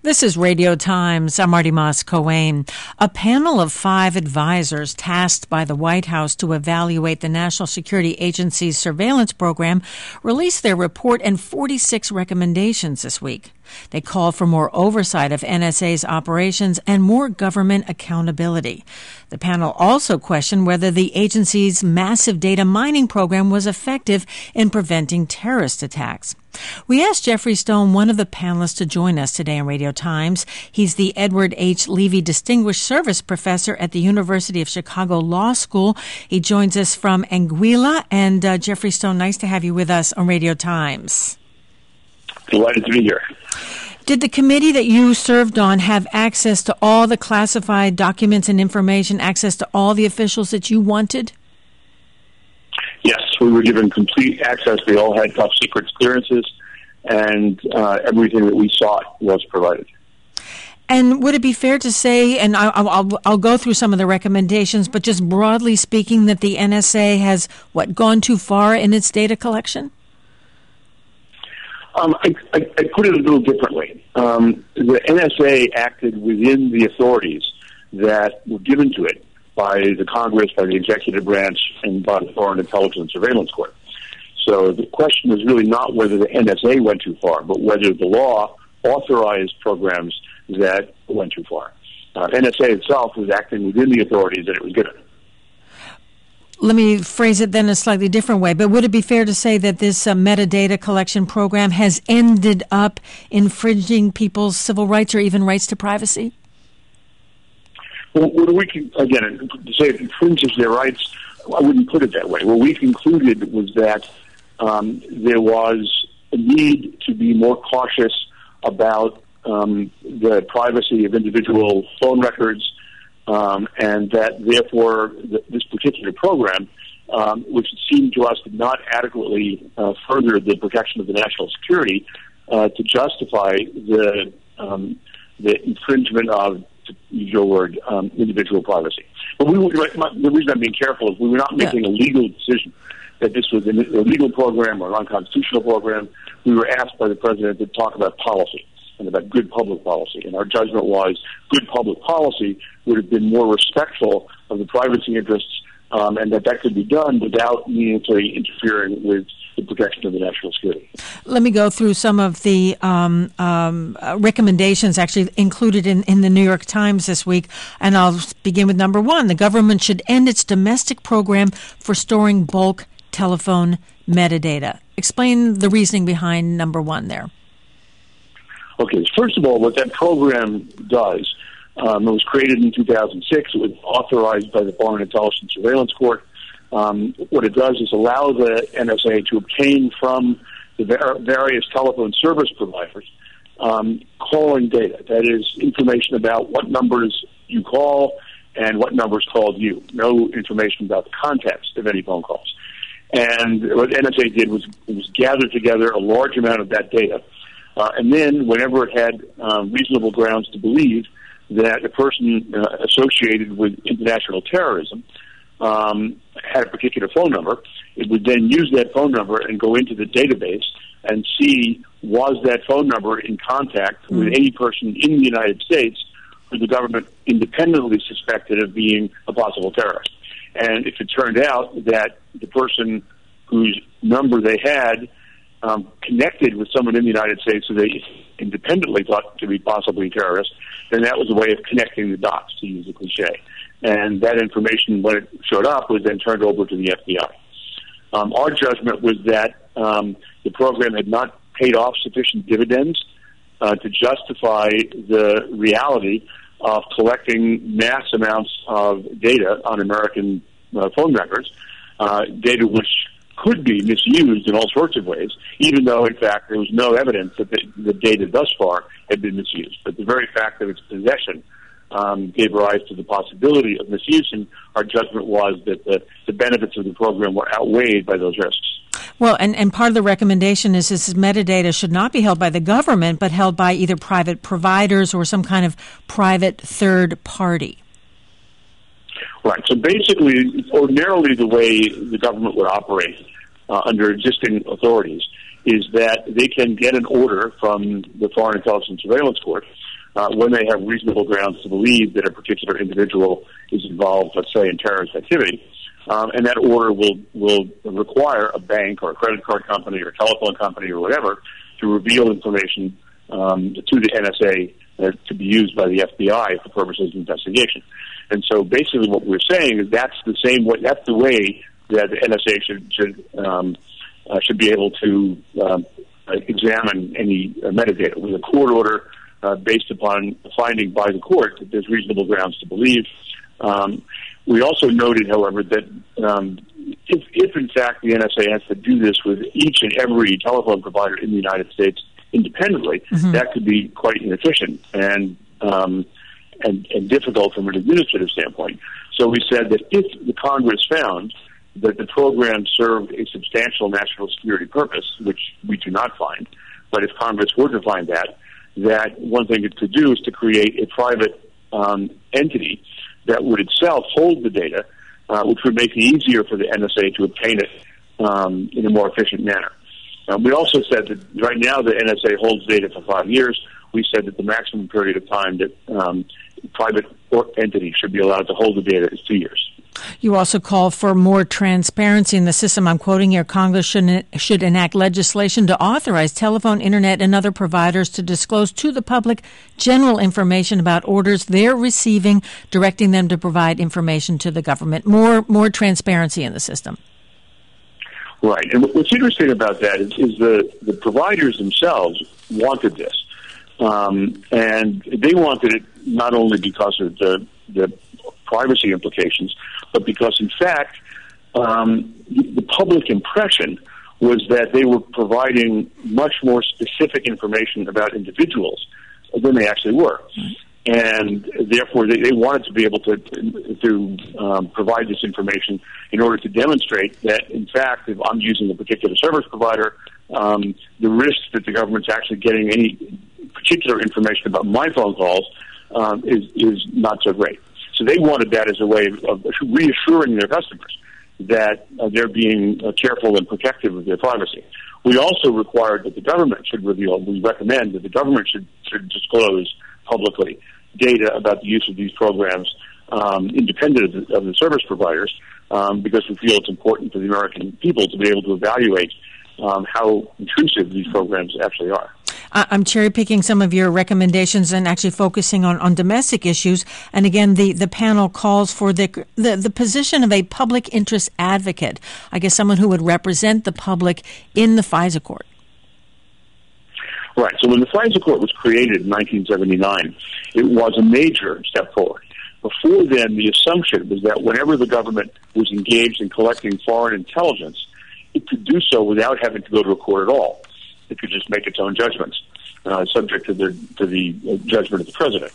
This is Radio Times. I'm Marty Moss-Coane. A panel of 5 advisors tasked by the White House to evaluate the National Security Agency's surveillance program released their report and 46 recommendations this week. They call for more oversight of NSA's operations and more government accountability. The panel also questioned whether the agency's massive data mining program was effective in preventing terrorist attacks. We asked Jeffrey Stone, one of the panelists, to join us today on Radio Times. He's the Edward H. Levy Distinguished Service Professor at the University of Chicago Law School. He joins us from Anguilla. And Jeffrey Stone, nice to have you with us on Radio Times. Delighted to be here. Did the committee that you served on have access to all the classified documents and information, access to all the officials that you wanted? Yes, we were given complete access. They all had top secret clearances, and everything that we sought was provided. And would it be fair to say, and I'll go through some of the recommendations, but just broadly speaking, that the NSA has, gone too far in its data collection? I put it a little differently. The NSA acted within the authorities that were given to it by the Congress, by the executive branch, and by the Foreign Intelligence Surveillance Court. So the question is really not whether the NSA went too far, but whether the law authorized programs that went too far. NSA itself was acting within the authorities that it was given. Let me phrase it then a slightly different way, but would it be fair to say that this metadata collection program has ended up infringing people's civil rights or even rights to privacy? Well, we can, again, to say it infringes their rights, I wouldn't put it that way. What we concluded was that there was a need to be more cautious about the privacy of individual phone records, and that, therefore, this particular program, which seemed to us to not adequately further the protection of the national security, to justify the infringement of, to use your word, individual privacy. But the reason I'm being careful is we were not making a legal decision that this was an illegal program or an unconstitutional program. We were asked by the president to talk about policy and about good public policy. And our judgment was good public policy would have been more respectful of the privacy interests, and that could be done without meaningfully interfering with the protection of the national security. Let me go through some of the recommendations actually included in the New York Times this week, and I'll begin with number 1. The government should end its domestic program for storing bulk telephone metadata. Explain the reasoning behind number 1 there. Okay, first of all, what that program does, it was created in 2006. It was authorized by the Foreign Intelligence Surveillance Court. What it does is allow the NSA to obtain from the various telephone service providers calling data. That is, information about what numbers you call and what numbers called you. No information about the context of any phone calls. And what NSA did was gather together a large amount of that data. And then, whenever it had reasonable grounds to believe that a person associated with international terrorism had a particular phone number, it would then use that phone number and go into the database and see, was that phone number in contact with any person in the United States who the government independently suspected of being a possible terrorist. And if it turned out that the person whose number they had connected with someone in the United States who they independently thought to be possibly terrorist, then that was a way of connecting the dots, to use the cliche. And that information, when it showed up, was then turned over to the FBI. Our judgment was that the program had not paid off sufficient dividends to justify the reality of collecting mass amounts of data on American phone records, data which could be misused in all sorts of ways, even though, in fact, there was no evidence that the data thus far had been misused. But the very fact of its possession gave rise to the possibility of misuse, and our judgment was that the benefits of the program were outweighed by those risks. Well, and part of the recommendation is this metadata should not be held by the government, but held by either private providers or some kind of private third party. Right. So basically, ordinarily the way the government would operate under existing authorities is that they can get an order from the Foreign Intelligence Surveillance Court when they have reasonable grounds to believe that a particular individual is involved, let's say, in terrorist activity. And that order will require a bank or a credit card company or a telephone company or whatever to reveal information to the NSA to be used by the FBI for purposes of investigation. And so basically what we're saying is that's the way that the NSA should be able to examine any metadata with a court order based upon a finding by the court that there's reasonable grounds to believe. We also noted, however, that if in fact the NSA has to do this with each and every telephone provider in the United States independently, that could be quite inefficient and difficult from an administrative standpoint. So we said that if the Congress found that the program served a substantial national security purpose, which we do not find, but if Congress were to find that one thing it could do is to create a private entity that would itself hold the data, which would make it easier for the NSA to obtain it in a more efficient manner. We also said that right now the NSA holds data for 5 years. We said that the maximum period of time that private entity should be allowed to hold the data is 2 years. You also call for more transparency in the system. I'm quoting here, Congress should enact legislation to authorize telephone, internet, and other providers to disclose to the public general information about orders they're receiving, directing them to provide information to the government. More transparency in the system. Right. And what's interesting about that is the providers themselves wanted this. And they wanted it not only because of the privacy implications, but because, in fact, the public impression was that they were providing much more specific information about individuals than they actually were. And therefore, they wanted to be able to provide this information in order to demonstrate that, in fact, if I'm using a particular service provider, the risk that the government's actually getting any particular information about my phone calls is not so great. So they wanted that as a way of reassuring their customers that they're being careful and protective of their privacy. We also required that the government should reveal, we recommend that the government should disclose publicly data about the use of these programs independent of the service providers because we feel it's important for the American people to be able to evaluate how intrusive these programs actually are. I'm cherry-picking some of your recommendations and actually focusing on domestic issues. And again, the panel calls for the position of a public interest advocate, I guess someone who would represent the public in the FISA court. Right. So when the FISA court was created in 1979, it was a major step forward. Before then, the assumption was that whenever the government was engaged in collecting foreign intelligence, it could do so without having to go to a court at all. It could just make its own judgments, subject to the judgment of the president.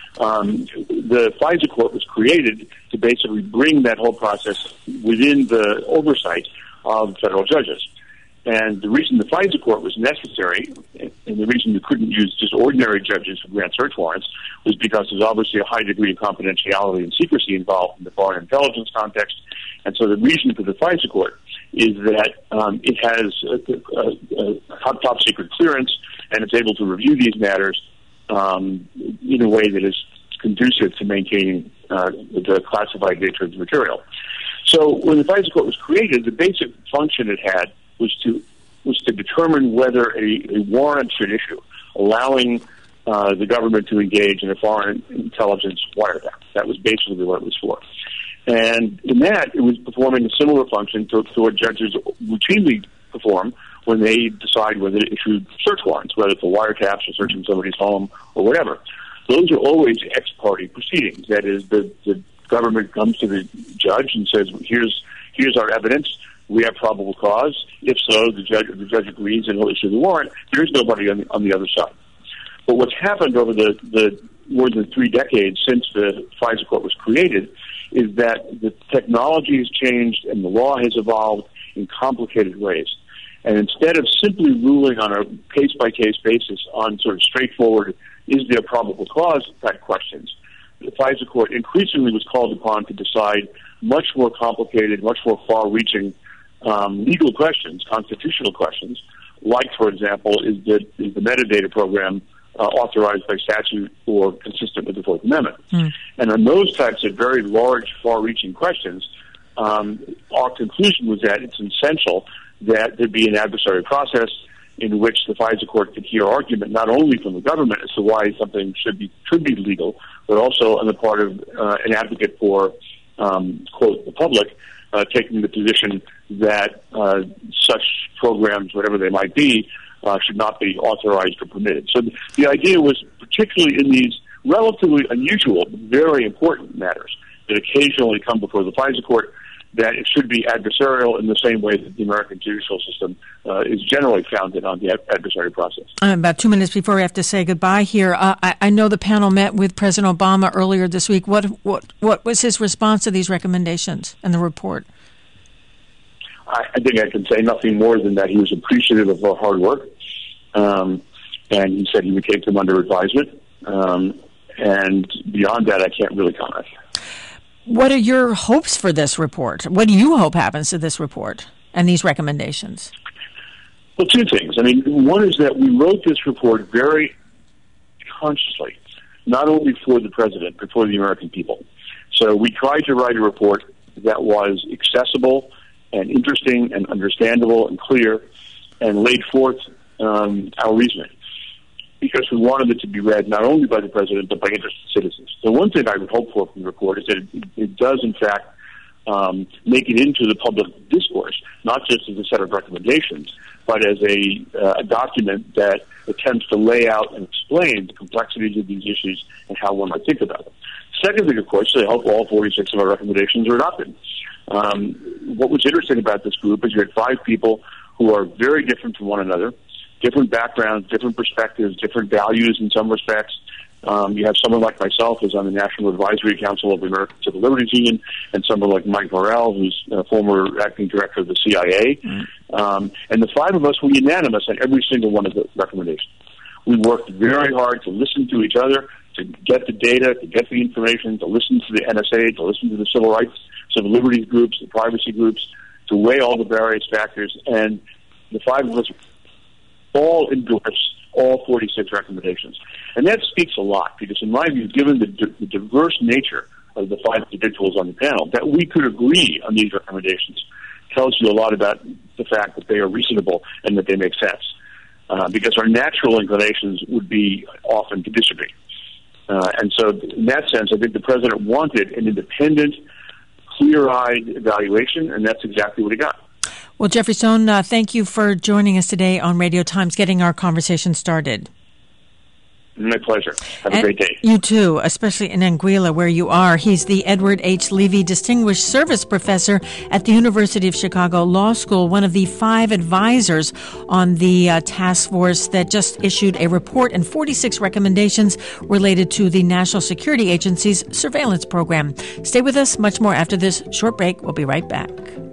The FISA court was created to basically bring that whole process within the oversight of federal judges. And the reason the FISA court was necessary, and the reason you couldn't use just ordinary judges who grant search warrants, was because there's obviously a high degree of confidentiality and secrecy involved in the foreign intelligence context. And so the reason for the FISA court is that it has a top secret clearance, and it's able to review these matters in a way that is conducive to maintaining the classified nature of the material. So when the FISA court was created, the basic function it had was to determine whether a warrant should issue, allowing the government to engage in a foreign intelligence wiretap. That was basically what it was for. And in that, it was performing a similar function to what judges routinely perform when they decide whether to issue search warrants, whether for wiretaps or searching somebody's home or whatever. Those are always ex parte proceedings. That is, the government comes to the judge and says, here's our evidence. We have probable cause. If so, the judge agrees and he'll issue the warrant. There's nobody on the other side. But what's happened over the more than 3 decades since the FISA court was created is that the technology has changed and the law has evolved in complicated ways. And instead of simply ruling on a case-by-case basis on sort of straightforward, is there probable cause type questions, the FISA court increasingly was called upon to decide much more complicated, much more far-reaching legal questions, constitutional questions, like, for example, is the metadata program authorized by statute or consistent with the Fourth Amendment. And on those types of very large, far-reaching questions, our conclusion was that it's essential that there be an adversary process in which the FISA court could hear argument not only from the government as to why something should be legal, but also on the part of an advocate for, quote, the public, taking the position that such programs, whatever they might be, should not be authorized or permitted. So the idea was, particularly in these relatively unusual but very important matters that occasionally come before the FISA court, that it should be adversarial in the same way that the American judicial system is generally founded on the adversary process. About 2 minutes before we have to say goodbye here, I know the panel met with President Obama earlier this week. What was his response to these recommendations and the report? I think I can say nothing more than that he was appreciative of our hard work, and he said he would take them under advisement. And beyond that, I can't really comment. What are your hopes for this report? What do you hope happens to this report and these recommendations? Well, two things. I mean, one is that we wrote this report very consciously, not only for the president, but for the American people. So we tried to write a report that was accessible and interesting and understandable and clear, and laid forth our reasoning, because we wanted it to be read not only by the president but by interested citizens. The one thing I would hope for from the report is that it does, in fact, make it into the public discourse, not just as a set of recommendations, but as a document that attempts to lay out and explain the complexities of these issues and how one might think about them. Second thing, of course, I hope all 46 of our recommendations are adopted. What was interesting about this group is you had 5 people who are very different from one another, different backgrounds, different perspectives, different values in some respects. You have someone like myself who's on the National Advisory Council of the American Civil Liberties Union, and someone like Mike Morrell, who's a former acting director of the CIA. And the 5 of us were unanimous on every single one of the recommendations. We worked very hard to listen to each other, to get the data, to get the information, to listen to the NSA, to listen to the civil rights, civil liberties groups, the privacy groups, to weigh all the various factors. And the 5 of us all endorse all 46 recommendations. And that speaks a lot, because in my view, given the diverse nature of the 5 individuals on the panel, that we could agree on these recommendations tells you a lot about the fact that they are reasonable and that they make sense. Because our natural inclinations would be often to disagree. And so in that sense, I think the president wanted an independent, clear-eyed evaluation, and that's exactly what he got. Well, Jeffrey Stone, thank you for joining us today on Radio Times, getting our conversation started. My pleasure. Have a great day. You too, especially in Anguilla, where you are. He's the Edward H. Levy Distinguished Service Professor at the University of Chicago Law School, one of the 5 advisors on the task force that just issued a report and 46 recommendations related to the National Security Agency's surveillance program. Stay with us. Much more after this short break. We'll be right back.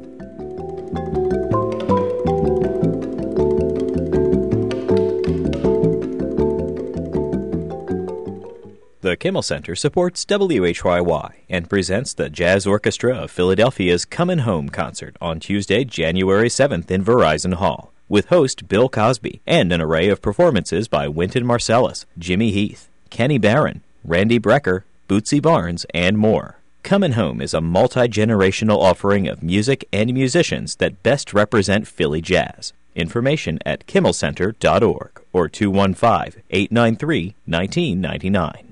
The Kimmel Center supports WHYY and presents the Jazz Orchestra of Philadelphia's Comin' Home concert on Tuesday, January 7th in Verizon Hall, with host Bill Cosby and an array of performances by Wynton Marsalis, Jimmy Heath, Kenny Barron, Randy Brecker, Bootsy Barnes, and more. Comin' Home is a multi-generational offering of music and musicians that best represent Philly jazz. Information at kimmelcenter.org or 215-893-1999.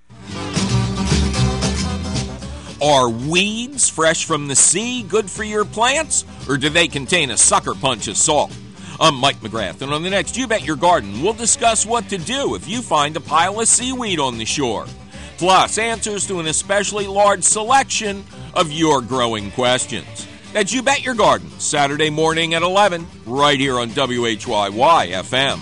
Are weeds fresh from the sea good for your plants, or do they contain a sucker punch of salt? I'm Mike McGrath, and on the next You Bet Your Garden, we'll discuss what to do if you find a pile of seaweed on the shore. Plus, answers to an especially large selection of your growing questions. That's You Bet Your Garden, Saturday morning at 11, right here on WHYY FM.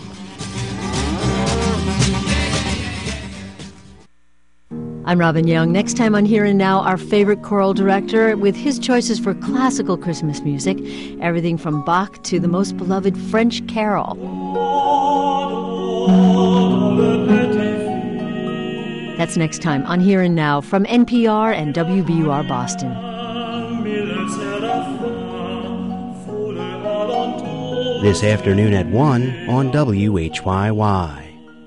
I'm Robin Young. Next time on Here and Now, our favorite choral director with his choices for classical Christmas music, everything from Bach to the most beloved French carol. That's next time on Here and Now from NPR and WBUR Boston. this afternoon at 1 on WHYY.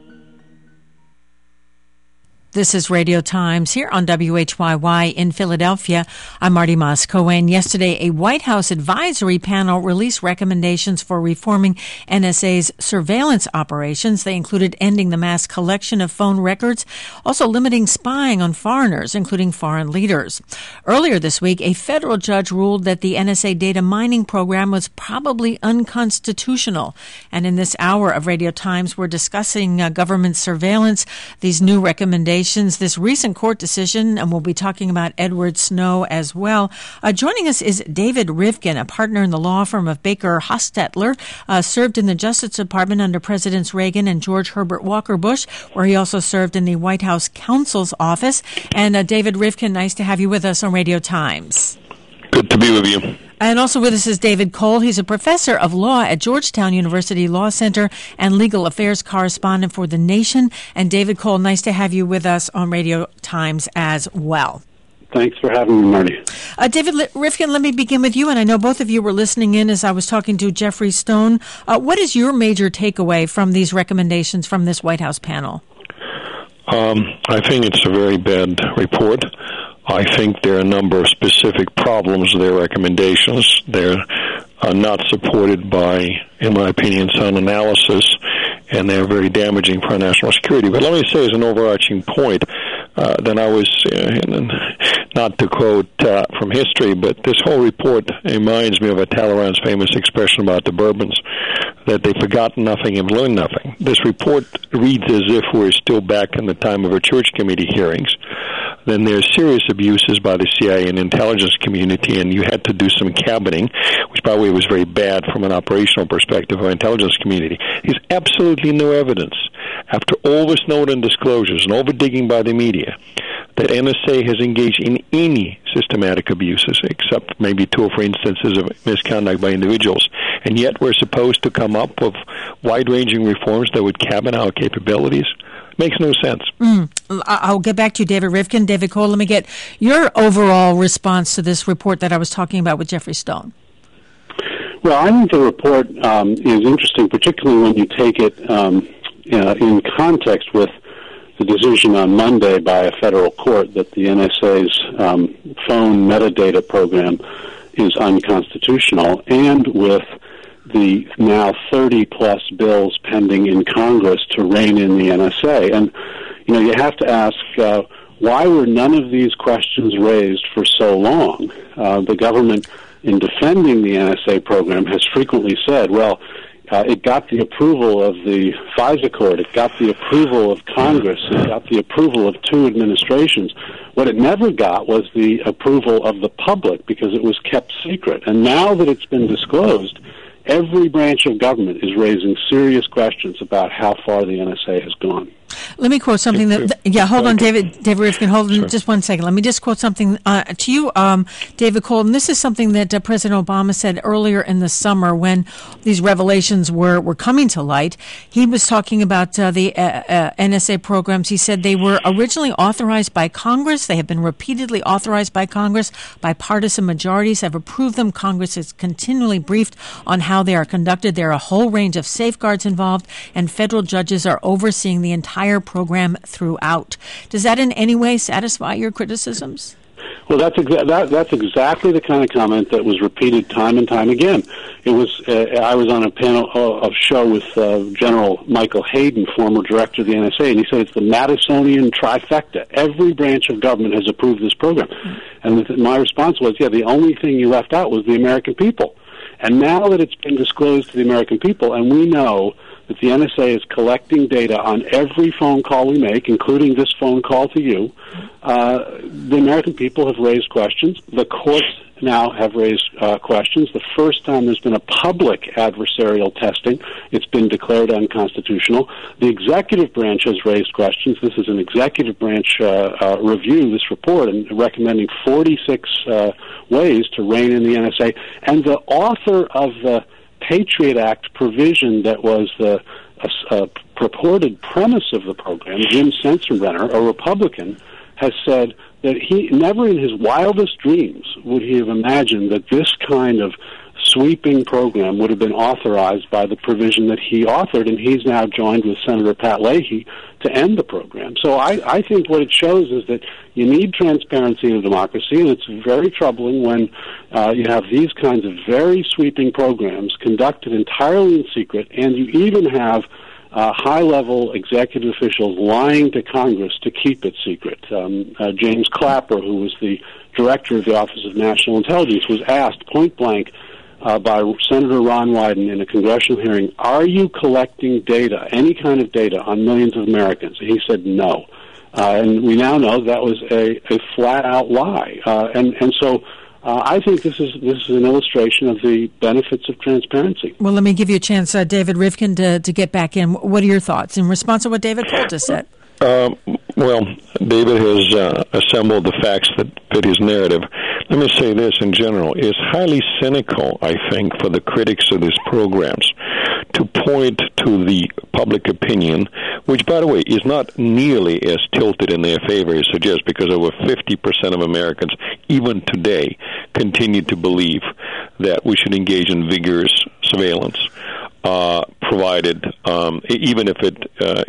This is Radio Times here on WHYY in Philadelphia. I'm Marty Moss-Cohen. Yesterday, a White House advisory panel released recommendations for reforming NSA's surveillance operations. They included ending the mass collection of phone records, also limiting spying on foreigners, including foreign leaders. Earlier this week, a federal judge ruled that the NSA data mining program was probably unconstitutional. And in this hour of Radio Times, we're discussing government surveillance, these new recommendations, this recent court decision, and we'll be talking about Edward Snow as well. Joining us is David Rivkin, a partner in the law firm of Baker Hostetler, served in the Justice Department under Presidents Reagan and George Herbert Walker Bush, where he also served in the White House counsel's office. And David Rivkin, nice to have you with us on Radio Times. Good to be with you. And also with us is David Cole. He's a professor of law at Georgetown University Law Center and legal affairs correspondent for The Nation. And David Cole, nice to have you with us on Radio Times as well. Thanks for having me, Marty. David Rivkin, let me begin with you. And I know both of you were listening in as I was talking to Jeffrey Stone. What is your major takeaway from these recommendations from this White House panel? I think it's a very bad report. I think there are a number of specific problems with their recommendations. They're not supported by, in my opinion, sound analysis, and they're very damaging for our national security. But let me say as an overarching point, then I was, not to quote from history, but this whole report reminds me of a Talleyrand's famous expression about the Bourbons, that they forgot nothing and learned nothing. This report reads as if we're still back in the time of our Church Committee hearings. Then there's serious abuses by the CIA and intelligence community, and you had to do some cabining, which, by the way, was very bad from an operational perspective of our intelligence community. There's absolutely no evidence, after all the Snowden disclosures and all the digging by the media, that NSA has engaged in any systematic abuses, except maybe 2 or 3 instances of misconduct by individuals. And yet we're supposed to come up with wide-ranging reforms that would cabin our capabilities. Makes no sense. I'll get back to you, David Rivkin. David Cole, let me get your overall response to this report that I was talking about with Jeffrey Stone. Well, I think the report is interesting, particularly when you take it in context with the decision on Monday by a federal court that the NSA's phone metadata program is unconstitutional, and with the now 30-plus bills pending in Congress to rein in the NSA. And, you have to ask, why were none of these questions raised for so long? The government, in defending the NSA program, has frequently said, well, it got the approval of the FISA court, it got the approval of Congress, it got the approval of 2 administrations. What it never got was the approval of the public, because it was kept secret. And now that it's been disclosed, every branch of government is raising serious questions about how far the NSA has gone. Let me quote something hold on, David Rivkin, hold on just 1 second. Let me just quote something to you, David Cole. And this is something that President Obama said earlier in the summer when these revelations were coming to light. He was talking about the NSA programs. He said they were originally authorized by Congress. They have been repeatedly authorized by Congress. Bipartisan majorities have approved them. Congress is continually briefed on how they are conducted. There are a whole range of safeguards involved, and federal judges are overseeing the entire program throughout. Does that in any way satisfy your criticisms? Well, that's exactly the kind of comment that was repeated time and time again. It was I was on a panel of show with General Michael Hayden, former director of the NSA, and he said it's the Madisonian trifecta. Every branch of government has approved this program. And my response was, the only thing you left out was the American people. And now that it's been disclosed to the American people, and we know that the NSA is collecting data on every phone call we make, including this phone call to you, the American people have raised questions. The courts now have raised questions. The first time there's been a public adversarial testing, it's been declared unconstitutional. The executive branch has raised questions. This is an executive branch review, this report, and recommending 46 ways to rein in the NSA. And the author of the Patriot Act provision that was the purported premise of the program, Jim Sensenbrenner, a Republican, has said that he never in his wildest dreams would he have imagined that this kind of sweeping program would have been authorized by the provision that he authored, and he's now joined with Senator Pat Leahy to end the program. So I think what it shows is that you need transparency in a democracy, and it's very troubling when you have these kinds of very sweeping programs conducted entirely in secret, and you even have high-level executive officials lying to Congress to keep it secret. James Clapper, who was the director of the Office of National Intelligence, was asked point-blank by Senator Ron Wyden in a congressional hearing, are you collecting data, any kind of data, on millions of Americans? And he said no. And we now know that was a flat-out lie. And so I think this is an illustration of the benefits of transparency. Well, let me give you a chance, David Rivkin, to get back in. What are your thoughts in response to what David Cole just said? Well, David has assembled the facts that fit his narrative. Let me say this in general. It's highly cynical, I think, for the critics of these programs to point to the public opinion, which, by the way, is not nearly as tilted in their favor as suggests, because over 50% of Americans, even today, continue to believe that we should engage in vigorous surveillance, provided, even if it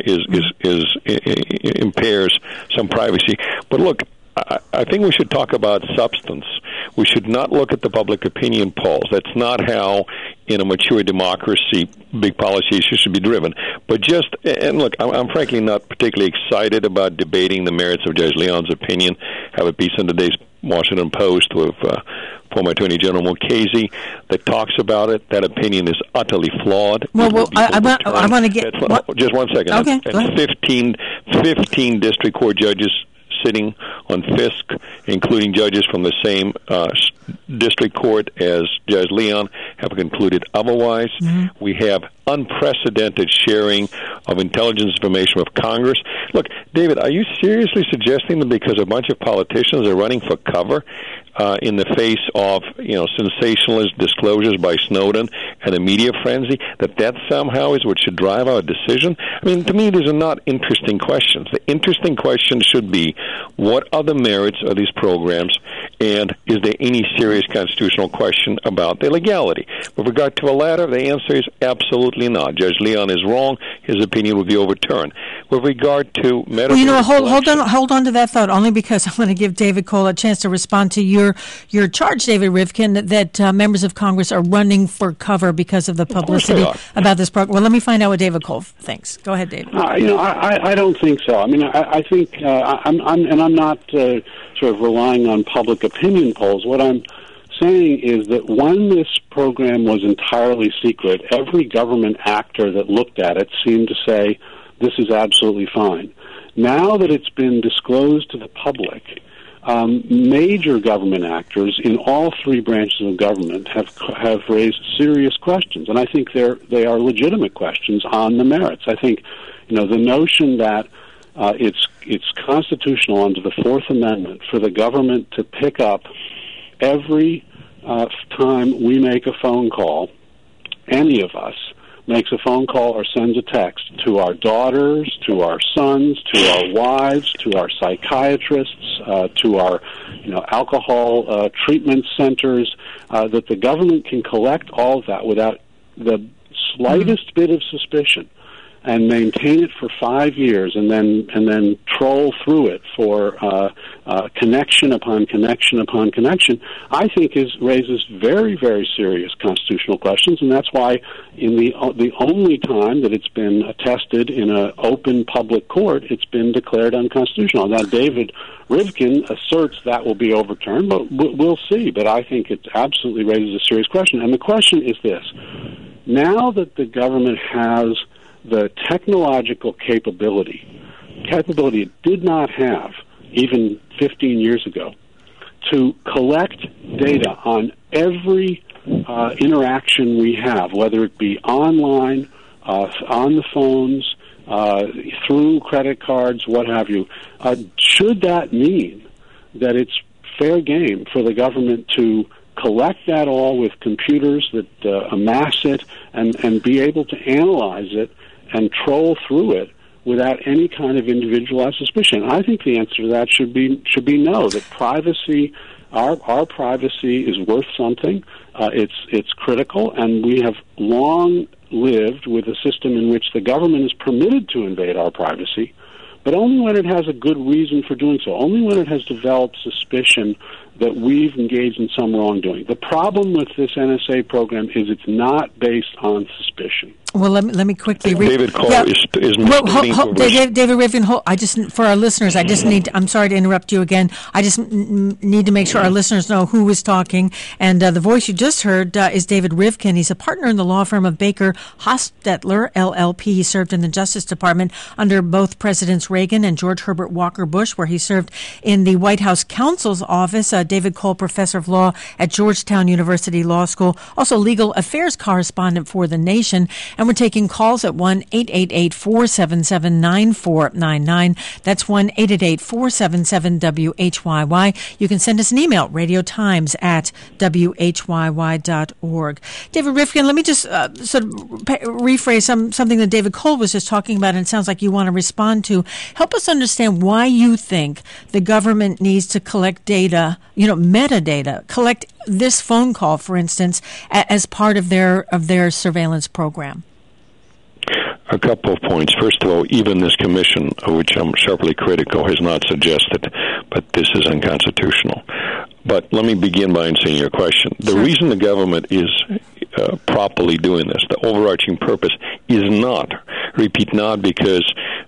impairs some privacy. But look, I think we should talk about substance. We should not look at the public opinion polls. That's not how, in a mature democracy, big policy issues should be driven. But just, and look, I'm frankly not particularly excited about debating the merits of Judge Leon's opinion. I have a piece in today's Washington Post with former Attorney General Mulcahy that talks about it. That opinion is utterly flawed. Well, I want to get... Just one second. Okay, and 15 district court judges sitting on FISC, including judges from the same district court as Judge Leon, have concluded otherwise. Mm-hmm. We have unprecedented sharing of intelligence information with Congress. Look, David, are you seriously suggesting that because a bunch of politicians are running for cover in the face of, sensationalist disclosures by Snowden and a media frenzy, that somehow is what should drive our decision? I mean, to me, these are not interesting questions. The interesting question should be, what are the merits of these programs, and is there any serious constitutional question about their legality? With regard to the latter, the answer is absolutely not. Judge Leon is wrong. His opinion would be overturned. With regard to medical... Well, hold on to that thought, only because I want to give David Cole a chance to respond to your charge, David Rivkin, that members of Congress are running for cover because of the publicity about this program. Well, let me find out what David Cole thinks. Go ahead, David. I don't think so. I mean, I think I'm not sort of relying on public opinion polls. What I'm saying is that when this program was entirely secret, every government actor that looked at it seemed to say, this is absolutely fine. Now that it's been disclosed to the public, major government actors in all three branches of government have raised serious questions, and I think they are legitimate questions on the merits. I think, the notion that it's constitutional under the Fourth Amendment for the government to pick up every time we make a phone call, any of us makes a phone call or sends a text to our daughters, to our sons, to our wives, to our psychiatrists, to our alcohol treatment centers, that the government can collect all of that without the slightest bit of suspicion and maintain it for 5 years and then troll through it for connection upon connection upon connection, I think raises very, very serious constitutional questions, and that's why in the only time that it's been attested in an open public court, it's been declared unconstitutional. Now, David Rivkin asserts that will be overturned, but we'll see. But I think it absolutely raises a serious question, and the question is this. Now that the government has the technological capability it did not have even 15 years ago, to collect data on every interaction we have, whether it be online, on the phones, through credit cards, what have you. Should that mean that it's fair game for the government to collect that all with computers that amass it and be able to analyze it and troll through it without any kind of individualized suspicion? I think the answer to that should be no, that privacy Our privacy is worth something. It's critical, and we have long lived with a system in which the government is permitted to invade our privacy, but only when it has a good reason for doing so, only when it has developed suspicion that we've engaged in some wrongdoing. The problem with this NSA program is it's not based on suspicion. Well, let me quickly read. David Cole is David Rivkin, for our listeners, I'm sorry to interrupt you again. I just need to make sure our listeners know who is talking. And the voice you just heard is David Rivkin. He's a partner in the law firm of Baker Hostetler, LLP. He served in the Justice Department under both Presidents Reagan and George Herbert Walker Bush, where he served in the White House counsel's office. David Cole, professor of law at Georgetown University Law School, also legal affairs correspondent for The Nation. And we're taking calls at 1-888-477-9499. That's 1-888-477-WHYY. You can send us an email, radiotimes@whyy.org. David Rivkin, let me just sort of rephrase something that David Cole was just talking about, and it sounds like you want to respond to. Help us understand why you think the government needs to collect data, metadata, collect this phone call, for instance, as part of their surveillance program. A couple of points. First of all, even this commission, which I'm sharply critical, has not suggested, but this is unconstitutional. But let me begin by answering your question. The reason the government is properly doing this, the overarching purpose, is not because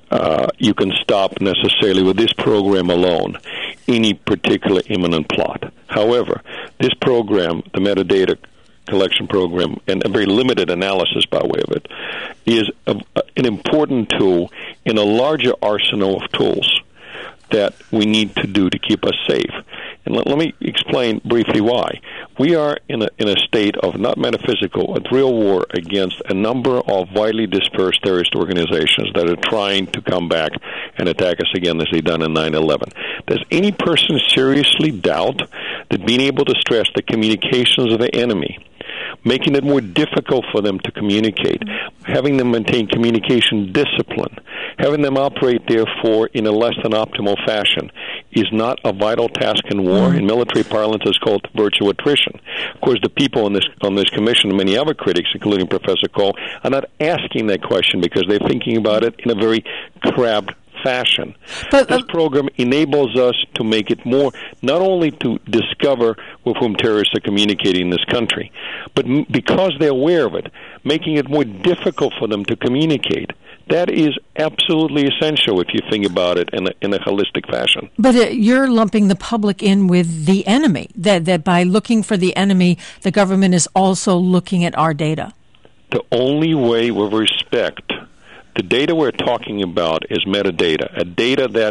you can stop necessarily with this program alone any particular imminent plot. However, this program, the metadata collection program, and a very limited analysis by way of it, is an important tool in a larger arsenal of tools that we need to do to keep us safe. And let me explain briefly why. We are in a state of not metaphysical, but real war against a number of widely dispersed terrorist organizations that are trying to come back and attack us again as they done in 9/11. Does any person seriously doubt that being able to stress the communications of the enemy, making it more difficult for them to communicate, having them maintain communication discipline, having them operate, therefore, in a less than optimal fashion, is not a vital task in war? In military parlance, it's called virtual attrition. Of course, the people on this commission and many other critics, including Professor Cole, are not asking that question because they're thinking about it in a very crabbed fashion. But this program enables us to make it more, not only to discover with whom terrorists are communicating in this country, but because they're aware of it, making it more difficult for them to communicate. That is absolutely essential if you think about it in a holistic fashion. But you're lumping the public in with the enemy, that by looking for the enemy, the government is also looking at our data. The only way, with respect, the data we're talking about is metadata, a data that,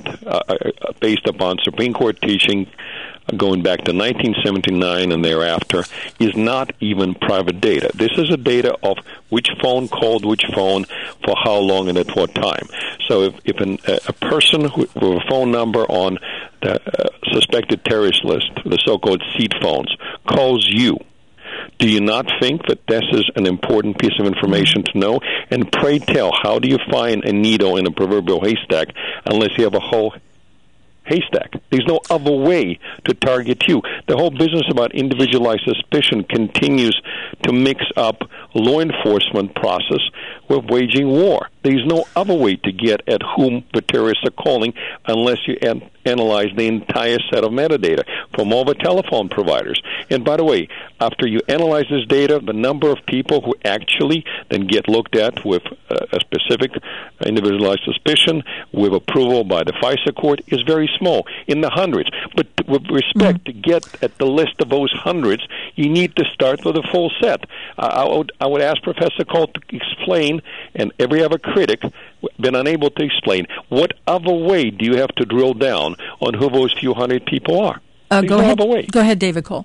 based upon Supreme Court teaching going back to 1979 and thereafter, is not even private data. This is a data of which phone called which phone for how long and at what time. So if a person with a phone number on the suspected terrorist list, the so-called seed phones, calls you, do you not think that this is an important piece of information to know? And pray tell, how do you find a needle in a proverbial haystack unless you have a whole haystack? There's no other way to target you. The whole business about individualized suspicion continues to mix up law enforcement process with waging war. There's no other way to get at whom the terrorists are calling unless you analyze the entire set of metadata from all the telephone providers. And by the way, after you analyze this data, the number of people who actually then get looked at with a specific individualized suspicion with approval by the FISA court is very small, in the hundreds. But with respect to get at the list of those hundreds, you need to start with a full set. I would ask Professor Cole to explain, and every other critic been unable to explain, what other way do you have to drill down on who those few hundred people are? Go ahead, David Cole.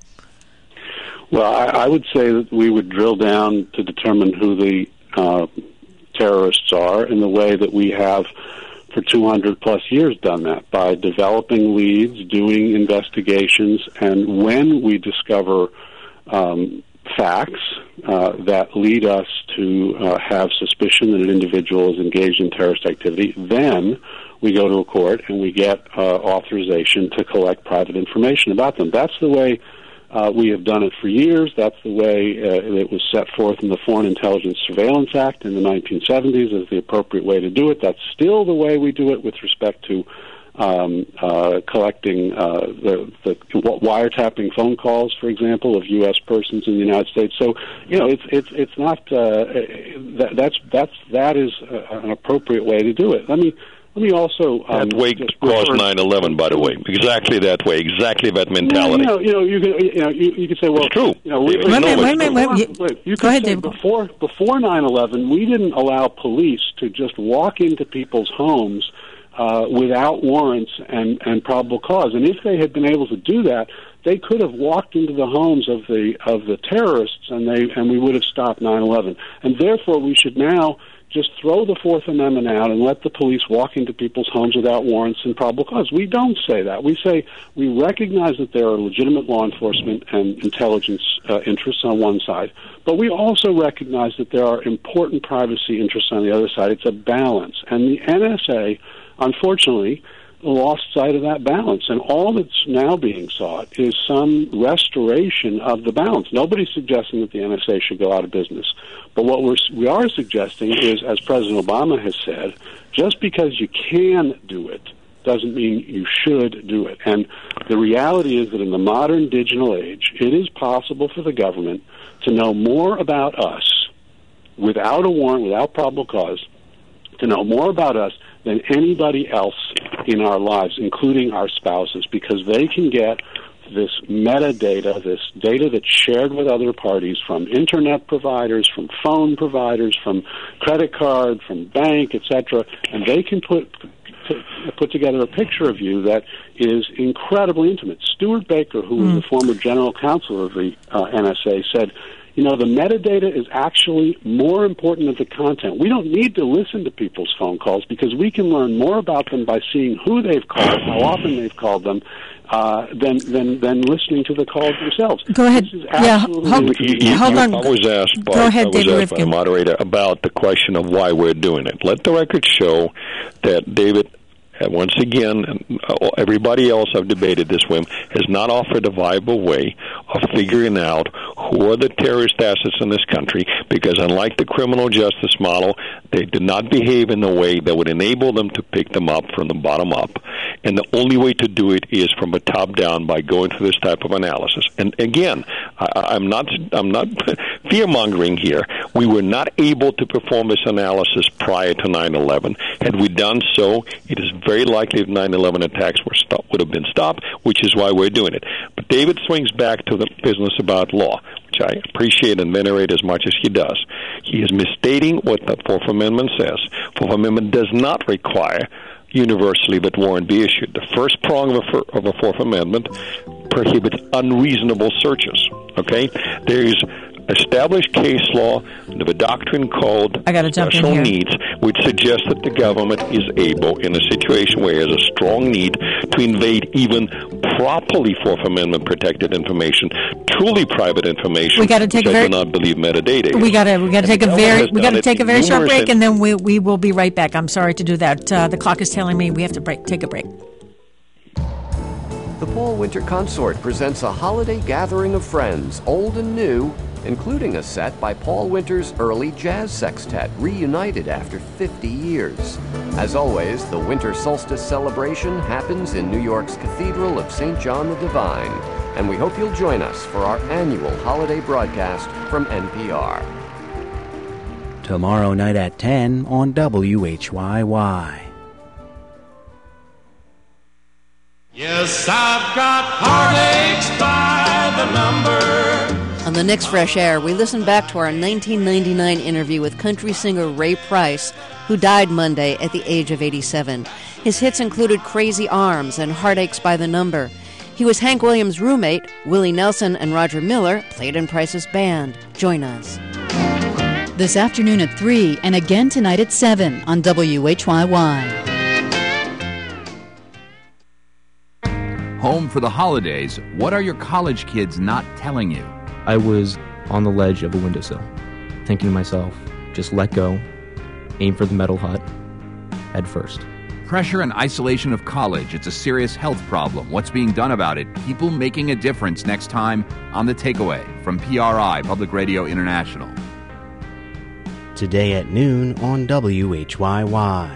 Well, I would say that we would drill down to determine who the terrorists are in the way that we have for 200-plus years done that, by developing leads, doing investigations, and when we discover facts that lead us to have suspicion that an individual is engaged in terrorist activity, then we go to a court and we get authorization to collect private information about them. That's the way we have done it for years. That's the way it was set forth in the Foreign Intelligence Surveillance Act in the 1970s as the appropriate way to do it. That's still the way we do it with respect to collecting the wiretapping phone calls, for example, of U.S. persons in the United States. So, it's not that is an appropriate way to do it. Let me also that way caused 9/11. By the way, exactly that way, exactly that mentality. You could say, well, it's true. Wait a minute. You go ahead, David. Before 9/11, we didn't allow police to just walk into people's homes without warrants and probable cause. And if they had been able to do that, they could have walked into the homes of the terrorists, and we would have stopped 9/11. And therefore, we should now just throw the Fourth Amendment out and let the police walk into people's homes without warrants and probable cause. We don't say that. We say we recognize that there are legitimate law enforcement and intelligence interests on one side, but we also recognize that there are important privacy interests on the other side. It's a balance. And the NSA, unfortunately, lost sight of that balance, and all that's now being sought is some restoration of the balance. Nobody's suggesting that the NSA should go out of business, but what we are suggesting is, as President Obama has said, just because you can do it doesn't mean you should do it. And the reality is that in the modern digital age, it is possible for the government to know more about us without a warrant, without probable cause, to know more about us than anybody else in our lives, including our spouses, because they can get this metadata, this data that's shared with other parties from internet providers, from phone providers, from credit card, from bank, etc., and they can put together a picture of you that is incredibly intimate. Stuart Baker, who was the former general counsel of the NSA, said, the metadata is actually more important than the content. We don't need to listen to people's phone calls because we can learn more about them by seeing who they've called, how often they've called them, than listening to the calls themselves. Go ahead. Hold on. I was asked by the moderator about the question of why we're doing it. Let the record show that David, once again, everybody else I've debated this with has not offered a viable way of figuring out who are the terrorist assets in this country, because unlike the criminal justice model, they did not behave in a way that would enable them to pick them up from the bottom up. And the only way to do it is from a top down, by going through this type of analysis. And again, I'm not fear-mongering here. We were not able to perform this analysis prior to 9/11. Had we done so, it is very likely that 9/11 attacks would have been stopped, which is why we're doing it. But David swings back to the business about law, which I appreciate and venerate as much as he does. He is misstating what the Fourth Amendment says. Fourth Amendment does not require universally that warrant be issued. The first prong of a Fourth Amendment prohibits unreasonable searches. Okay? There is established case law, the doctrine called special needs, which suggests that the government is able, in a situation where there's a strong need, to invade even properly Fourth Amendment protected information, truly private information. We got to take I do not believe metadata. We got to take a very short break, and then we will be right back. I'm sorry to do that. The clock is telling me we have to take a break. The Paul Winter Consort presents a holiday gathering of friends, old and new, including a set by Paul Winter's early jazz sextet, reunited after 50 years. As always, the winter solstice celebration happens in New York's Cathedral of St. John the Divine, and we hope you'll join us for our annual holiday broadcast from NPR. Tomorrow night at 10 on WHYY. Yes, I've got heartaches by the number. On the next Fresh Air, we listen back to our 1999 interview with country singer Ray Price, who died Monday at the age of 87. His hits included Crazy Arms and Heartaches by the Number. He was Hank Williams' roommate. Willie Nelson and Roger Miller played in Price's band. Join us. This afternoon at 3 and again tonight at 7 on WHYY. Home for the holidays. What are your college kids not telling you? I was on the ledge of a windowsill, thinking to myself, just let go, aim for the metal hut, head first. pressure and isolation of college. It's a serious health problem. What's being done about it? People making a difference next time on The Takeaway from PRI, Public Radio International. Today at noon on WHYY.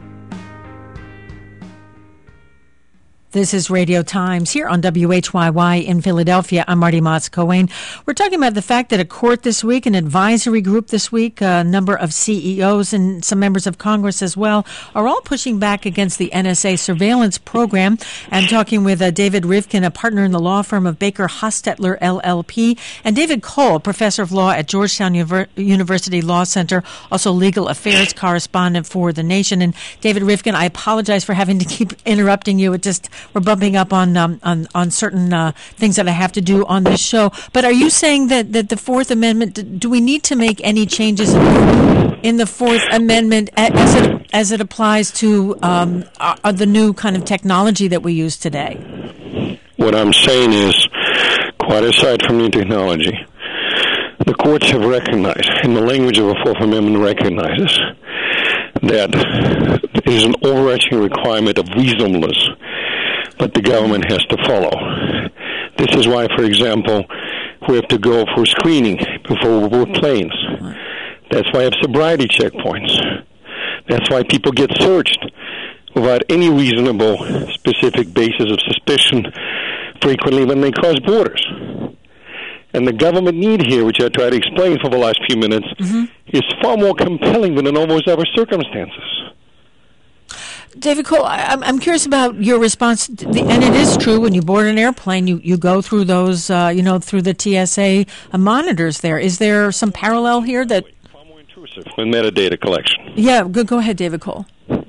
This is Radio Times here on WHYY in Philadelphia. I'm Marty Moss-Coane. We're talking about the fact that a court this week, an advisory group this week, a number of CEOs and some members of Congress as well, are all pushing back against the NSA surveillance program. And talking with David Rivkin, a partner in the law firm of Baker Hostetler LLP, and David Cole, professor of law at Georgetown University Law Center, also legal affairs correspondent for The Nation. And David Rivkin, I apologize for having to keep interrupting you. We're bumping up on certain things that I have to do on this show. But are you saying that the Fourth Amendment, do we need to make any changes in the Fourth Amendment as it applies to the new kind of technology that we use today? What I'm saying is, quite aside from new technology, the courts have recognized, in the language of the Fourth Amendment recognizes, that there is an overarching requirement of reasonableness that the government has to follow. This is why, for example, we have to go for screening before we board planes. That's why we have sobriety checkpoints. That's why people get searched without any reasonable specific basis of suspicion frequently when they cross borders. And the government need here, which I tried to explain for the last few minutes, is far more compelling than in almost other circumstances. David Cole, I'm curious about your response, and it is true, when you board an airplane, you go through those, through the TSA monitors there. Is there some parallel here that... Far more intrusive than metadata collection. Yeah, go ahead, David Cole.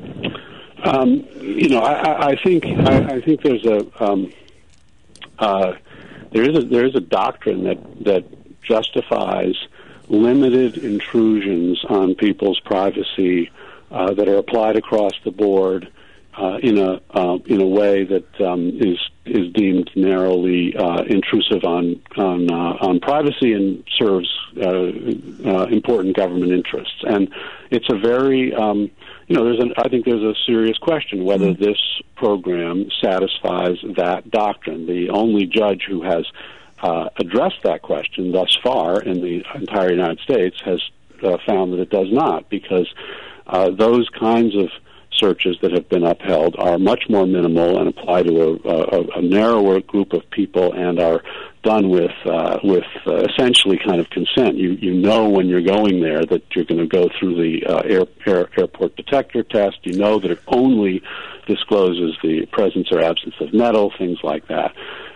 I think there's there is a doctrine that justifies limited intrusions on people's privacy that are applied across the board in a way that is deemed narrowly intrusive on privacy and serves important government interests. And it's a very I think there's a serious question whether this program satisfies that doctrine. The only judge who has addressed that question thus far in the entire United States has found that it does not, because those kinds of searches that have been upheld are much more minimal and apply to a narrower group of people and are done with essentially kind of consent. You know when you're going there that you're going to go through the airport detector test. You know that it only discloses the presence or absence of metal, things like that.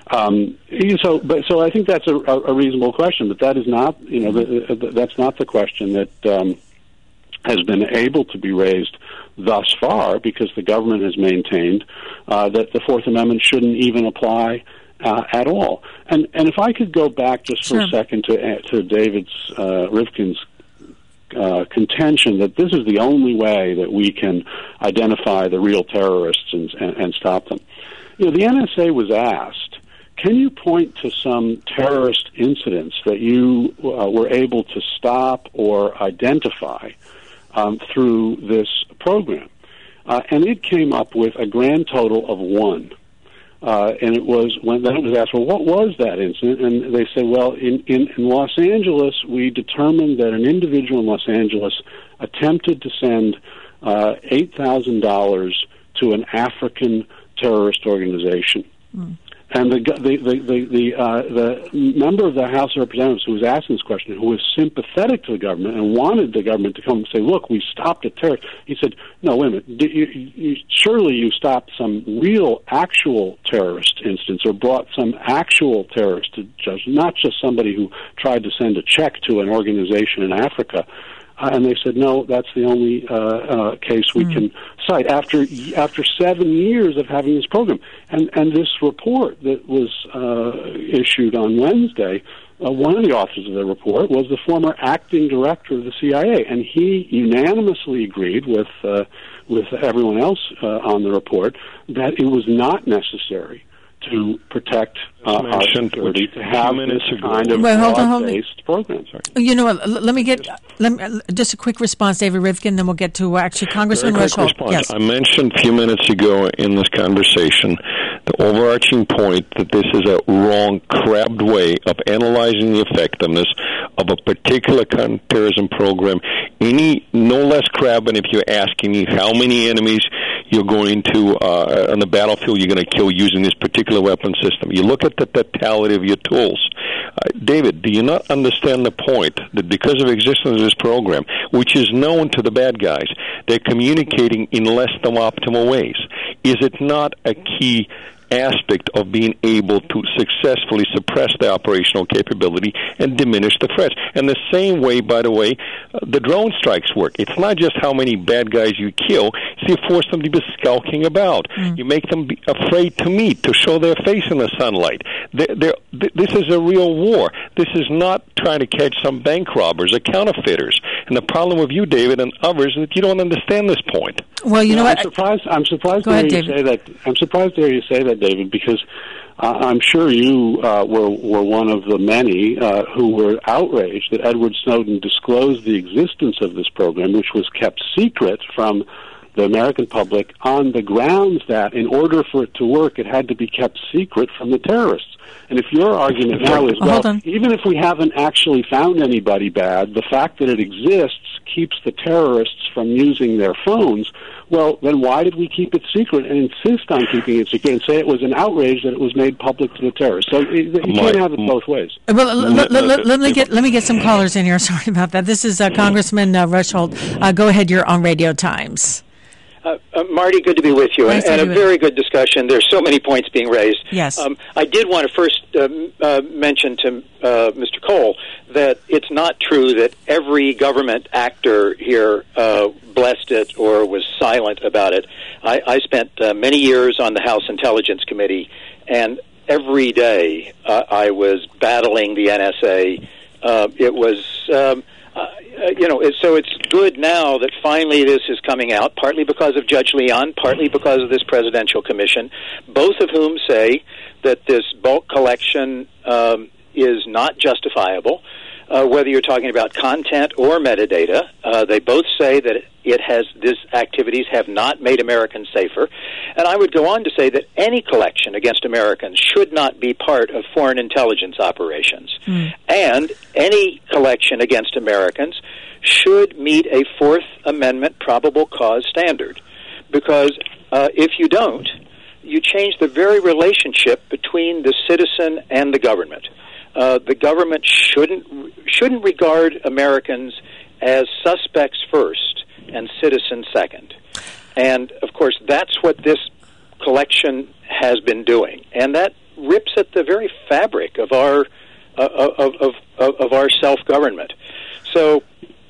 So I think that's a reasonable question, but that is not, that's not the question that has been able to be raised thus far, because the government has maintained that the Fourth Amendment shouldn't even apply at all. And if I could go back just for a second to David's Rivkin's contention that this is the only way that we can identify the real terrorists and stop them. The NSA was asked, can you point to some terrorist incidents that you were able to stop or identify through this program? And it came up with a grand total of 1. And it was then it was asked, well, what was that incident? And they said, well, in Los Angeles, we determined that an individual in Los Angeles attempted to send $8,000 to an African terrorist organization. And the member of the House of Representatives who was asking this question, who was sympathetic to the government and wanted the government to come and say, look, we stopped a terrorist, he said, no, wait a minute, surely you stopped some real, actual terrorist instance or brought some actual terrorist to judge, not just somebody who tried to send a check to an organization in Africa. And they said, no, that's the only case we can cite after 7 years of having this program. And this report that was issued on Wednesday, one of the authors of the report was the former acting director of the CIA, and he unanimously agreed with everyone else on the report that it was not necessary to protect our security, to have this kind of broad-based program. You know what, let me just a quick response, David Rivkin, then we'll get to actually Congressman Rushholt. Yes. I mentioned a few minutes ago in this conversation the overarching point that this is a wrong, crabbed way of analyzing the effectiveness of a particular counterterrorism program. No less crab than if you're asking me how many enemies you're going to, on the battlefield, you're going to kill using this particular weapon system. You look at the totality of your tools. David, do you not understand the point that because of existence of this program, which is known to the bad guys, they're communicating in less than optimal ways? Is it not a key aspect of being able to successfully suppress the operational capability and diminish the threats? And the same way, by the way, the drone strikes work. It's not just how many bad guys you kill, it's you force them to be skulking about. You make them be afraid to meet, to show their face in the sunlight. This is a real war. This is not trying to catch some bank robbers or counterfeiters. And the problem with you, David, and others is that you don't understand this point. Well, you know what? I'm surprised to hear you say that. I'm surprised to hear you say that, David, because I'm sure you were one of the many who were outraged that Edward Snowden disclosed the existence of this program, which was kept secret from the American public on the grounds that in order for it to work, it had to be kept secret from the terrorists. And if your argument now is, well, even if we haven't actually found anybody bad, the fact that it exists keeps the terrorists from using their phones, well, then why did we keep it secret and insist on keeping it secret and say it was an outrage that it was made public to the terrorists? So you can't have it both ways. Well, let me get some callers in here. Sorry about that. This is Congressman Rushholt. Go ahead. You're on Radio Times. Marty, good to be with you, and a very good discussion. There's so many points being raised. Yes. I did want to first mention to Mr. Cole that it's not true that every government actor here blessed it or was silent about it. I spent many years on the House Intelligence Committee, and every day I was battling the NSA. It was... so it's good now that finally this is coming out, partly because of Judge Leon, partly because of this presidential commission, both of whom say that this bulk collection is not justifiable, whether you're talking about content or metadata. They both say that these activities have not made Americans safer. And I would go on to say that any collection against Americans should not be part of foreign intelligence operations. And any collection against Americans should meet a Fourth Amendment probable cause standard. Because if you don't, you change the very relationship between the citizen and the government. The government shouldn't regard Americans as suspects first and citizens second. And, of course, that's what this collection has been doing. And that rips at the very fabric of our self-government. So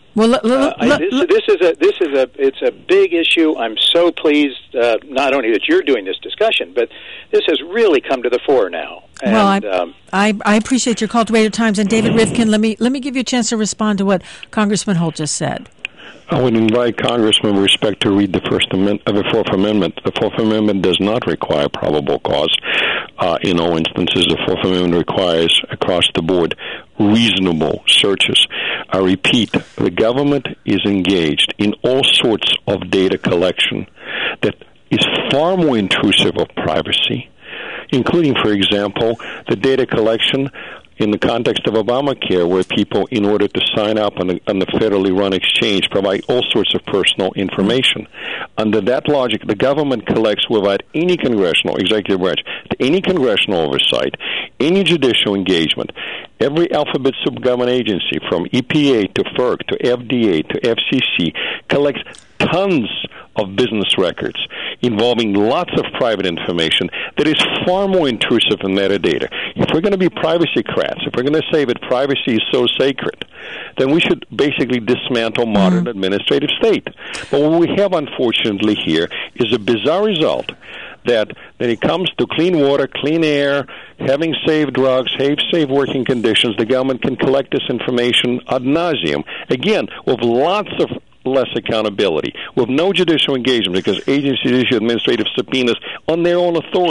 it's a big issue. I'm so pleased not only that you're doing this discussion, but this has really come to the fore now. And, well, I appreciate your call to Radio Times. And David Rivkin, let me give you a chance to respond to what Congressman Holt just said. I would invite Congressman with respect to read the Fourth Amendment. The Fourth Amendment does not require probable cause. In all instances, the Fourth Amendment requires, across the board, reasonable searches. I repeat, the government is engaged in all sorts of data collection that is far more intrusive of privacy, including, for example, the data collection in the context of Obamacare, where people, in order to sign up on the federally run exchange, provide all sorts of personal information. Under that logic, the government collects without any congressional, executive branch, any congressional oversight, any judicial engagement. Every alphabet sub-government agency, from EPA to FERC to FDA to FCC, collects tons of business records involving lots of private information that is far more intrusive than metadata. If we're going to be privacy-crats, if we're going to say that privacy is so sacred, then we should basically dismantle modern administrative state. But what we have, unfortunately, here is a bizarre result that when it comes to clean water, clean air, having safe drugs, safe working conditions, the government can collect this information ad nauseum, again, with lots of less accountability, with no judicial engagement, because agencies issue administrative subpoenas on their own authority.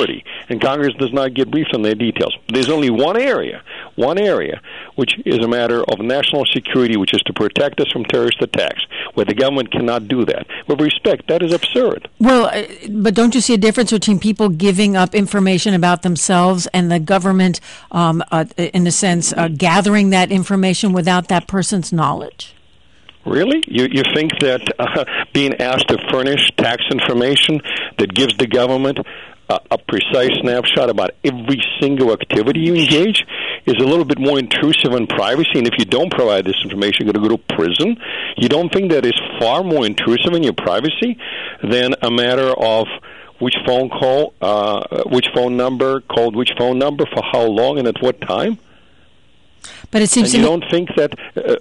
and Congress does not get briefed on their details. There's only one area, which is a matter of national security, which is to protect us from terrorist attacks, where the government cannot do that. With respect, that is absurd. Well, but don't you see a difference between people giving up information about themselves and the government, in a sense, gathering that information without that person's knowledge? Really? You think that being asked to furnish tax information that gives the government a precise snapshot about every single activity you engage is a little bit more intrusive on privacy, and if you don't provide this information, you're going to go to prison? You don't think that is far more intrusive in your privacy than a matter of which phone call, which phone number called which phone number for how long and at what time? But it seems and you don't think that,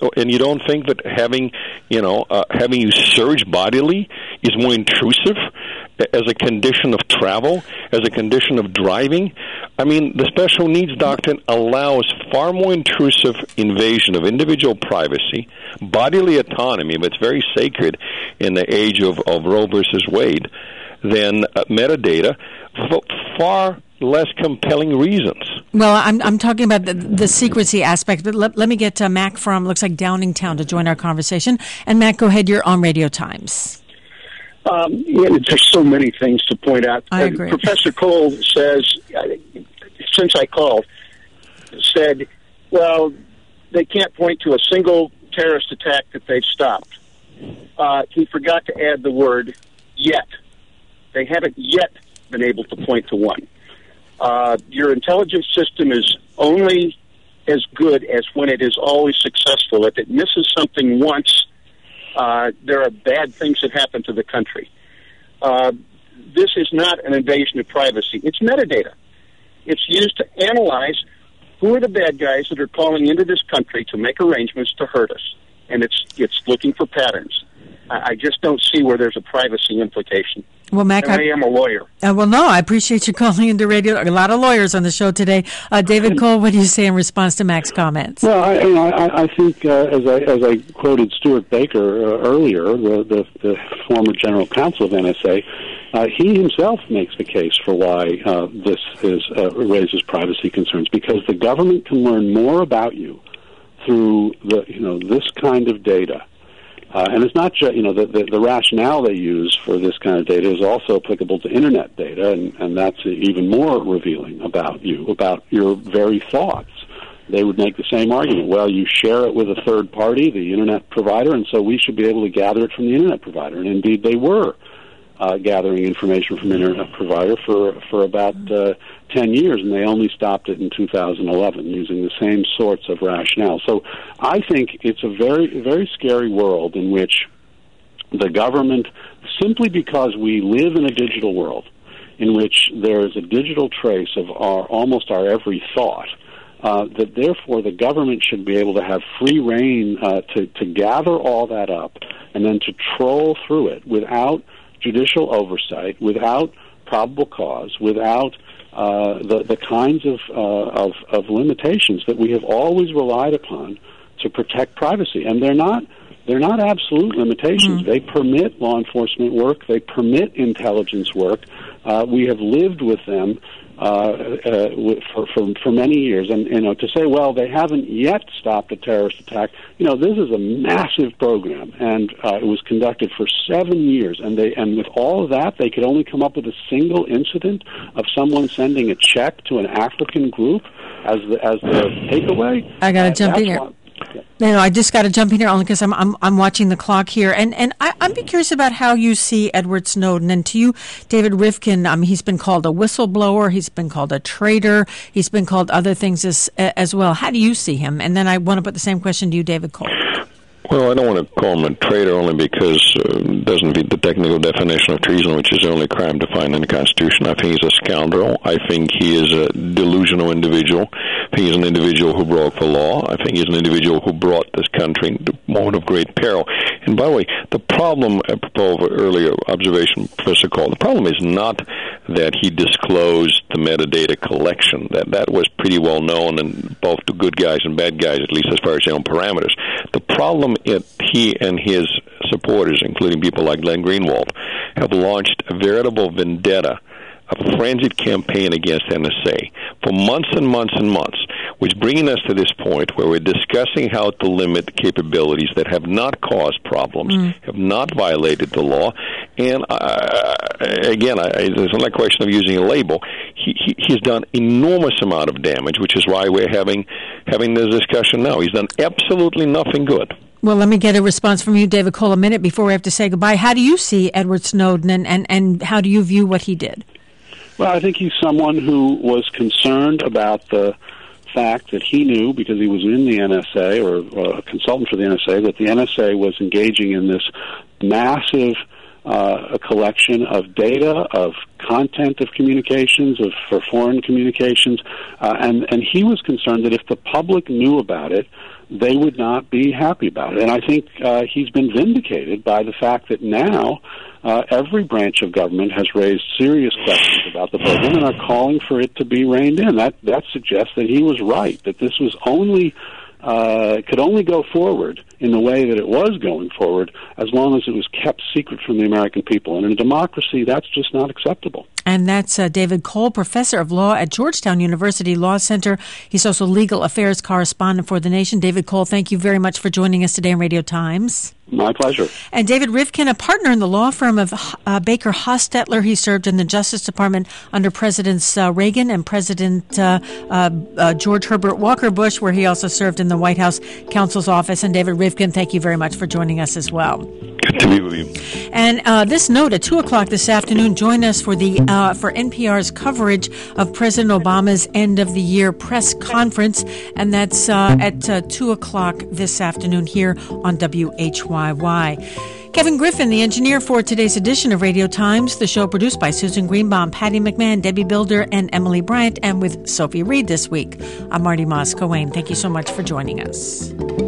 having you search bodily is more intrusive as a condition of travel, as a condition of driving? I mean, the special needs doctrine allows far more intrusive invasion of individual privacy, bodily autonomy, but it's very sacred in the age of Roe versus Wade, than metadata for far less compelling reasons. Well, I'm talking about the secrecy aspect, but let me get Mac from, looks like Downingtown, to join our conversation. And Mac, go ahead, you're on Radio Times. There's so many things to point out. I agree. Professor Cole says, since I called, said, well, they can't point to a single terrorist attack that they've stopped. He forgot to add the word yet. They haven't yet been able to point to one. Your intelligence system is only as good as when it is always successful. If it misses something once, there are bad things that happen to the country. This is not an invasion of privacy. It's metadata. It's used to analyze who are the bad guys that are calling into this country to make arrangements to hurt us. And it's looking for patterns. I just don't see where there's a privacy implication. Well, Mac, I am a lawyer. Well, no, I appreciate you calling into radio. A lot of lawyers on the show today. David Cole, what do you say in response to Mac's comments? Well, I think as I quoted Stuart Baker earlier, the former general counsel of NSA, he himself makes the case for why this raises privacy concerns, because the government can learn more about you through this kind of data. And it's not just, the rationale they use for this kind of data is also applicable to Internet data, and that's even more revealing about you, about your very thoughts. They would make the same argument. Well, you share it with a third party, the Internet provider, and so we should be able to gather it from the Internet provider. And indeed, they were gathering information from the Internet provider for about 10 years, and they only stopped it in 2011 using the same sorts of rationale. So I think it's a very, very scary world in which the government, simply because we live in a digital world, in which there is a digital trace of almost our every thought, that therefore the government should be able to have free rein to gather all that up and then to troll through it without judicial oversight, without probable cause, without the kinds of limitations that we have always relied upon to protect privacy. And they're not absolute limitations. They permit law enforcement work. They permit intelligence work. We have lived with them for many years, and to say, well, they haven't yet stopped a terrorist attack. This is a massive program, and it was conducted for 7 years, and with all of that, they could only come up with a single incident of someone sending a check to an African group as the takeaway. I got to jump in here. No, I just got to jump in here only because I'm watching the clock here, and I'm curious about how you see Edward Snowden. And to you, David Rivkin, he's been called a whistleblower, he's been called a traitor, he's been called other things as well. How do you see him? And then I want to put the same question to you, David Cole. Well, I don't want to call him a traitor only because it doesn't meet the technical definition of treason, which is the only crime defined in the Constitution. I think he's a scoundrel. I think he is a delusional individual. I think he's an individual who broke the law. I think he's an individual who brought this country into a moment of great peril. And by the way, the problem, apropos of earlier observation, Professor Cole, the problem is not that he disclosed the metadata collection. That was pretty well known, and both to good guys and bad guys, at least as far as their own parameters. The problem he and his supporters, including people like Glenn Greenwald, have launched a veritable vendetta a frenzied campaign against NSA for months and months and months, was bringing us to this point where we're discussing how to limit capabilities that have not caused problems, have not violated the law. And again, there's not a question of using a label. He's done enormous amount of damage, which is why we're having this discussion now. He's done absolutely nothing good. Well, let me get a response from you, David Cole, a minute before we have to say goodbye. How do you see Edward Snowden, and how do you view what he did? Well, I think he's someone who was concerned about the fact that he knew, because he was in the NSA or a consultant for the NSA, that the NSA was engaging in this massive collection of data, of content of communications, for foreign communications, and he was concerned that if the public knew about it, they would not be happy about it. And I think he's been vindicated by the fact that now every branch of government has raised serious questions about the program and are calling for it to be reined in. That suggests that he was right, that this was could only go forward in the way that it was going forward as long as it was kept secret from the American people. And in a democracy, that's just not acceptable. And that's David Cole, professor of law at Georgetown University Law Center. He's also legal affairs correspondent for The Nation. David Cole, thank you very much for joining us today on Radio Times. My pleasure. And David Rivkin, a partner in the law firm of Baker Hostetler. He served in the Justice Department under Presidents Reagan and President George Herbert Walker Bush, where he also served in the White House counsel's office. And David Rivkin, thank you very much for joining us as well. Good to be with you. And this note, at 2 o'clock this afternoon, join us for NPR's coverage of President Obama's end-of-the-year press conference, and that's at 2 o'clock this afternoon here on WHYY. Kevin Griffin, the engineer for today's edition of Radio Times, the show produced by Susan Greenbaum, Patty McMahon, Debbie Builder, and Emily Bryant, and with Sophie Reed this week. I'm Marty Moss-Coane. Thank you so much for joining us.